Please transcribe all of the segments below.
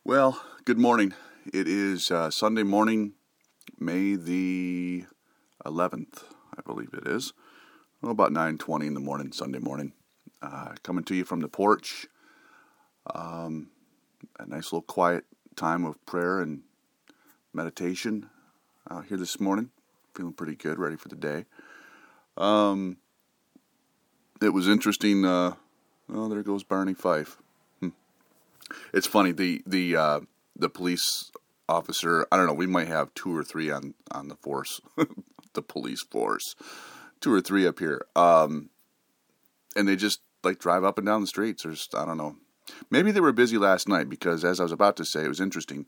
Well, good morning. It is Sunday morning, May the 11th, I believe it is. Well, about 9:20 in the morning, Sunday morning. Coming to you from the porch. A nice little quiet time of prayer and meditation out here this morning. Feeling pretty good, ready for the day. It was interesting. There goes Barney Fife. It's funny, the police officer, I don't know, we might have two or three on the force, the police force, two or three up here, and they just, drive up and down the streets, I don't know, maybe they were busy last night, because as I was about to say, it was interesting,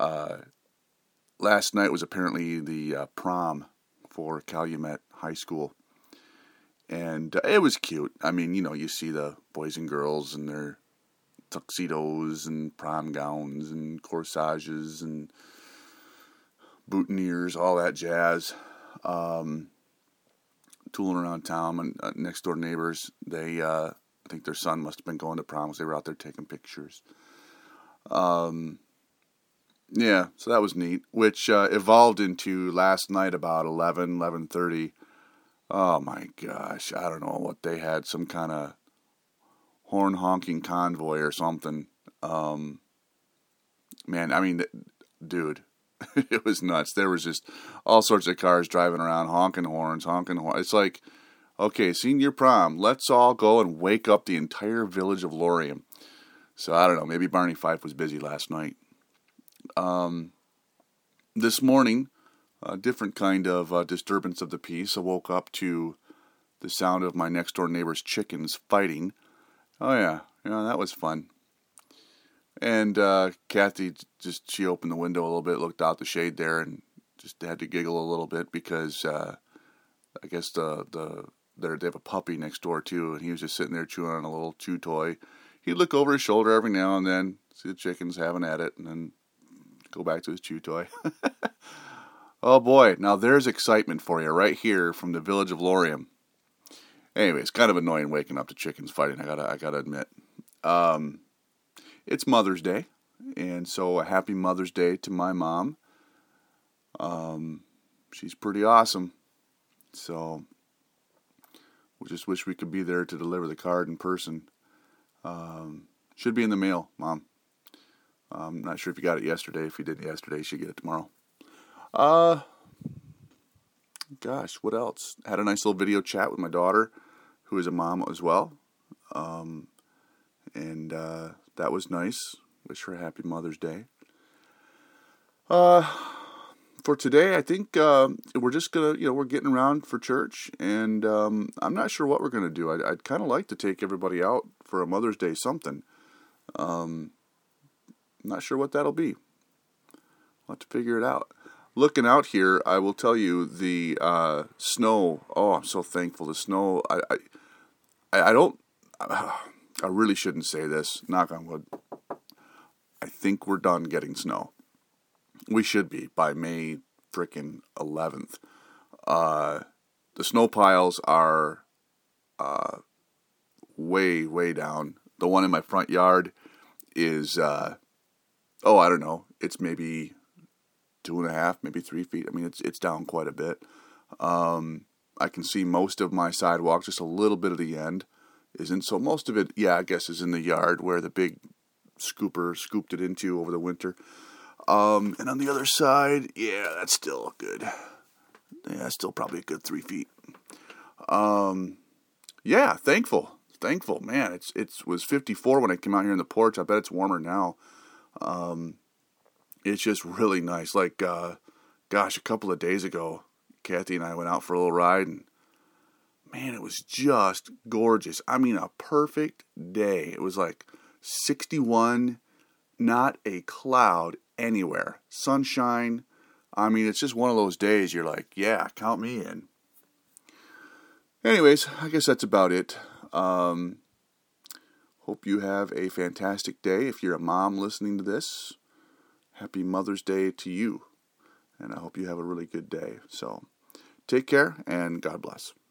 last night was apparently the prom for Calumet High School, and it was cute. I mean, you see the boys and girls and their tuxedos and prom gowns and corsages and boutonnieres, all that jazz, tooling around town. And next door neighbors, I think their son must have been going to prom because they were out there taking pictures. Yeah, so that was neat, which evolved into last night about 11:30. Oh my gosh, I don't know what they had, some kind of horn honking convoy or something. Man, I mean, dude, it was nuts. There was just all sorts of cars driving around, honking horns. It's like, okay, senior prom, let's all go and wake up the entire village of Laurium. So I don't know, maybe Barney Fife was busy last night. This morning, a different kind of disturbance of the peace. I woke up to the sound of my next door neighbor's chickens fighting. Oh yeah, that was fun. And Kathy she opened the window a little bit, looked out the shade there, and just had to giggle a little bit because I guess they have a puppy next door too, and he was just sitting there chewing on a little chew toy. He'd look over his shoulder every now and then, see the chickens having at it, and then go back to his chew toy. Oh boy, now there's excitement for you right here from the village of Laurium. Anyway, it's kind of annoying waking up to chickens fighting, I gotta admit. It's Mother's Day, and so a happy Mother's Day to my mom. She's pretty awesome, so we just wish we could be there to deliver the card in person. Should be in the mail, Mom. I'm not sure if you got it yesterday. If you didn't yesterday, you should get it tomorrow. Gosh, what else? Had a nice little video chat with my daughter, who is a mom as well. And that was nice. Wish her a happy Mother's Day. For today, I think we're just gonna, we're getting around for church, and I'm not sure what we're gonna do. I'd kind of like to take everybody out for a Mother's Day something. Not sure what that'll be. We'll have to figure it out. Looking out here, I will tell you the snow. Oh, I'm so thankful. The snow. I really shouldn't say this. Knock on wood. I think we're done getting snow. We should be by May frickin' 11th. The snow piles are way down. The one in my front yard is I don't know. It's maybe 2.5, maybe 3 feet. I mean, it's down quite a bit. I can see most of my sidewalk, just a little bit of the end isn't. So most of it, I guess, is in the yard where the big scooper scooped it into over the winter. And on the other side, that's still good. Yeah, still probably a good 3 feet. Thankful, man. It was 54 when I came out here on the porch. I bet it's warmer now. It's just really nice. A couple of days ago, Kathy and I went out for a little ride, and man, it was just gorgeous. I mean, a perfect day. It was 61, not a cloud anywhere. Sunshine. I mean, it's just one of those days you're like, yeah, count me in. Anyways, I guess that's about it. Hope you have a fantastic day. If you're a mom listening to this, happy Mother's Day to you. And I hope you have a really good day. So take care and God bless.